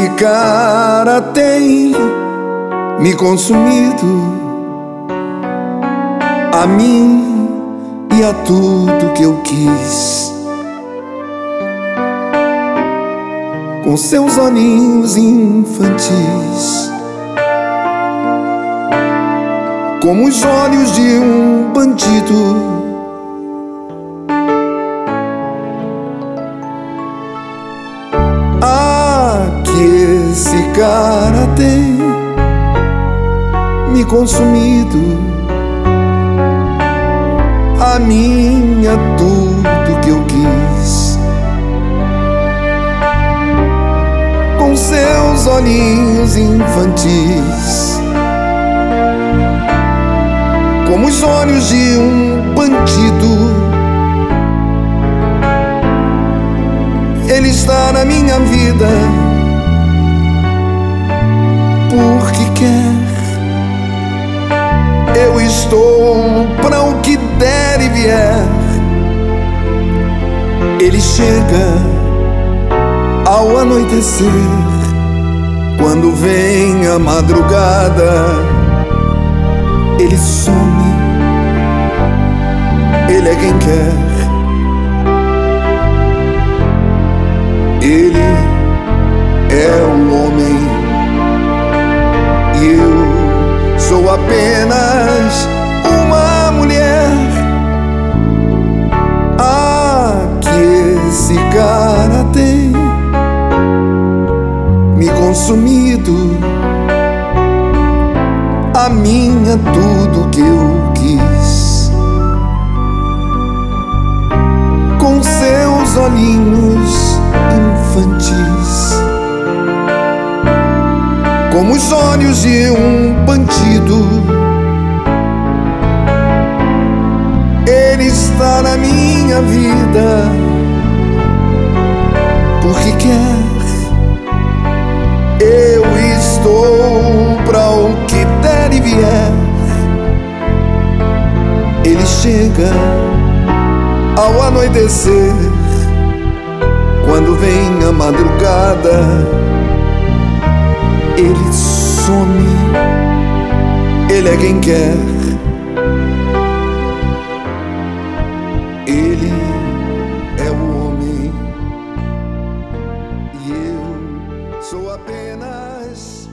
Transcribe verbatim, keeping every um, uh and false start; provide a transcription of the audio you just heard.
esse cara tem me consumido, a mim e a tudo que eu quis. Com seus olhinhos infantis, como os olhos de um bandido. Ah, que esse cara tem me consumido, a minha tudo que eu quis. Com seus olhinhos infantis, como os olhos de um bandido, ele está na minha vida porque quer. Eu estou para o que der e vier. Ele chega ao anoitecer, quando vem a madrugada. Ele some, ele é quem quer. Ele é o homem e eu sou apenas uma mulher. Ah, que esse cara tem me consumido, a minha tudo que eu quis. Com seus olhinhos infantis, como os olhos de um bandido, ele está na minha vida porque quer. Eu estou para o que der e vier. Ele chega ao anoitecer, quando vem a madrugada. Ele some, ele é quem quer. Ele é o homem e eu sou apenas